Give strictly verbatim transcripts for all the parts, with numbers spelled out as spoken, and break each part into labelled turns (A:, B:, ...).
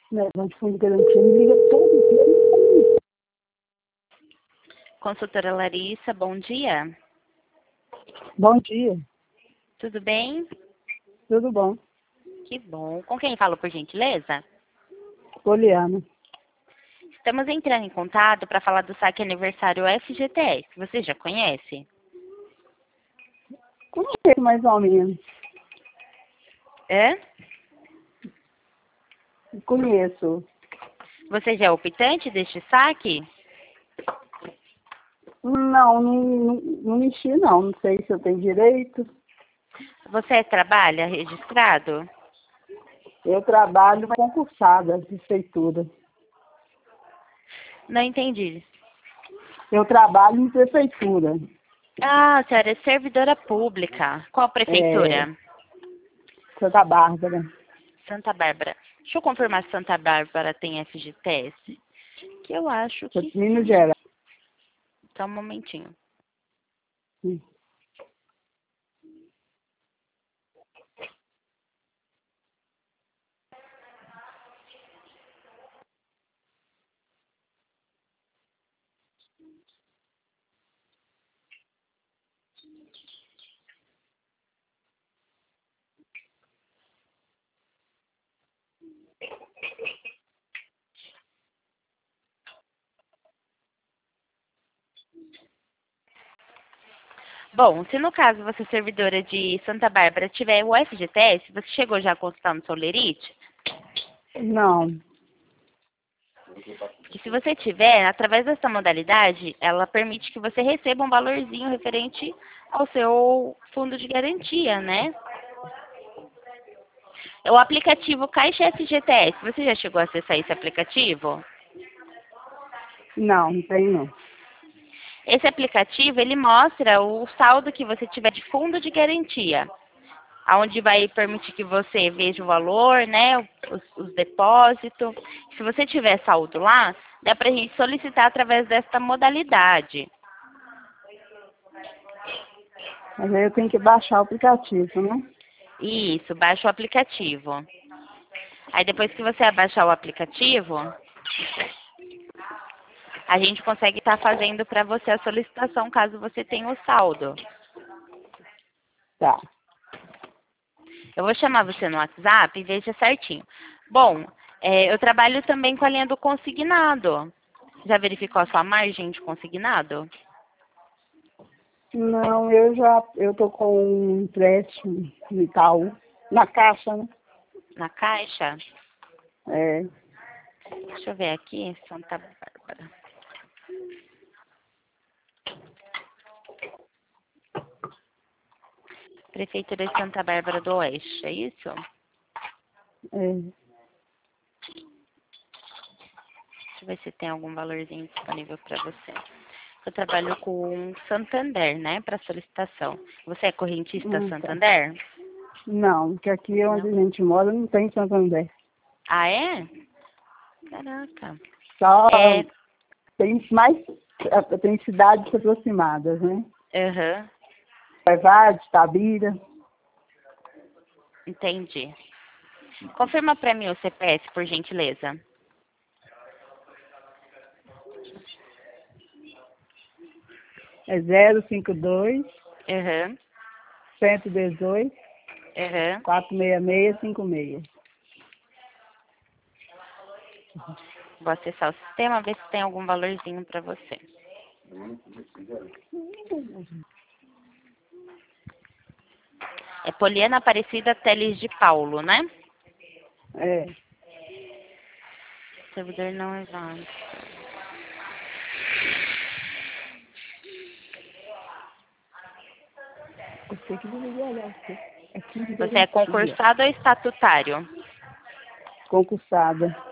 A: Negócio de fundo de garantia me liga todo dia.
B: Consultora Larissa, bom dia.
A: Bom dia,
B: Tudo bem?
A: tudo bom?
B: Que bom. Com quem falo, por gentileza?
A: Poliana.
B: Estamos entrando em contato para falar do saque aniversário F G T S. Você já conhece?
A: Conheço mais ou menos.
B: É?
A: Conheço.
B: Você já é optante deste saque?
A: Não, não, não, não mexi não. Não sei se eu tenho direito.
B: Você trabalha registrado?
A: Eu trabalho concursada de prefeitura.
B: Não entendi.
A: Eu trabalho em prefeitura.
B: Ah, a senhora é servidora pública. Qual
A: É,
B: prefeitura?
A: Santa Bárbara.
B: Santa Bárbara. Deixa eu confirmar se Santa Bárbara tem F G T S. Que eu acho
A: Sou
B: que
A: de Minas
B: sim.
A: Gerais.
B: Só um momentinho.
A: Sim.
B: Bom, se no caso você, servidora de Santa Bárbara, tiver o F G T S, você chegou já a consultar no Solerite?
A: Não.
B: Porque se você tiver, através dessa modalidade, ela permite que você receba um valorzinho referente ao seu fundo de garantia, né? É o aplicativo Caixa F G T S. Você já chegou a acessar esse aplicativo?
A: Não, não tenho não.
B: Esse aplicativo, ele mostra o saldo que você tiver de fundo de garantia, onde vai permitir que você veja o valor, né, os, os depósitos. Se você tiver saldo lá, dá para a gente solicitar através desta modalidade.
A: Mas aí eu tenho que baixar o aplicativo, né?
B: Isso, baixa o aplicativo. Aí depois que você abaixar o aplicativo, a gente consegue estar fazendo para você a solicitação caso você tenha o saldo.
A: Tá.
B: Eu vou chamar você no WhatsApp e veja certinho. Bom, é, eu trabalho também com a linha do consignado. Já verificou a sua margem de consignado?
A: Não, eu já, eu tô com um empréstimo no Itaú, na caixa, né?
B: Na Caixa?
A: É,
B: Deixa eu ver aqui, Santa Bárbara. Prefeitura de Santa Bárbara do Oeste, é isso?
A: é.
B: Deixa eu ver se tem algum valorzinho disponível para você. Eu trabalho com Santander, né, para solicitação. Você é correntista
A: Hum, tá.
B: Santander?
A: Não, porque aqui onde
B: Não.
A: a gente mora não tem Santander.
B: Ah, é? Caraca.
A: Só
B: É,
A: tem mais, eh, tem cidades aproximadas, né?
B: aham,
A: Varvade, Tabira.
B: entendi. Confirma para mim o C P F, por gentileza.
A: É zero cinco dois,
B: Aham,
A: cento e dezoito,
B: aham.
A: quatrocentos e sessenta e seis, cinquenta e seis.
B: Vou acessar o sistema, ver se tem algum valorzinho para você. É Poliana Aparecida Teles de Paulo, né?
A: É.
B: Servidor não é válido.
A: Você que deveria olhar você. É quinze
B: Você é
A: garantia.
B: concursado ou estatutário?
A: Concursada.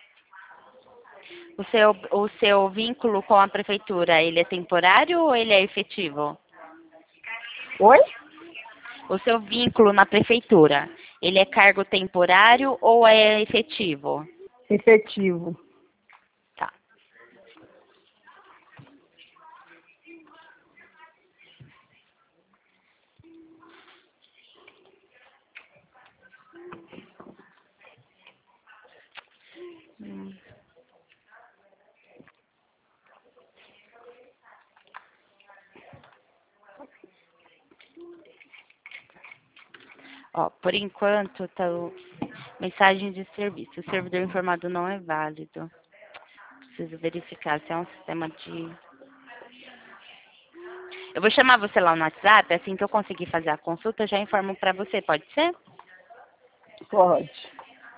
B: O seu, o seu vínculo com a prefeitura, ele é temporário ou ele é efetivo?
A: Oi?
B: O seu vínculo na prefeitura, ele é cargo temporário ou é efetivo?
A: Efetivo.
B: Tá. Ó, por enquanto, tá o... mensagem de serviço. O servidor informado não é válido. Preciso verificar se é um sistema de... Eu vou chamar você lá no WhatsApp, assim que eu conseguir fazer a consulta, eu já informo pra você, pode ser?
A: Pode.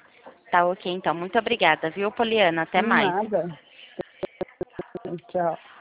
B: Tá ok, então. Muito obrigada, viu, Poliana? Até mais.
A: Nada. Tchau.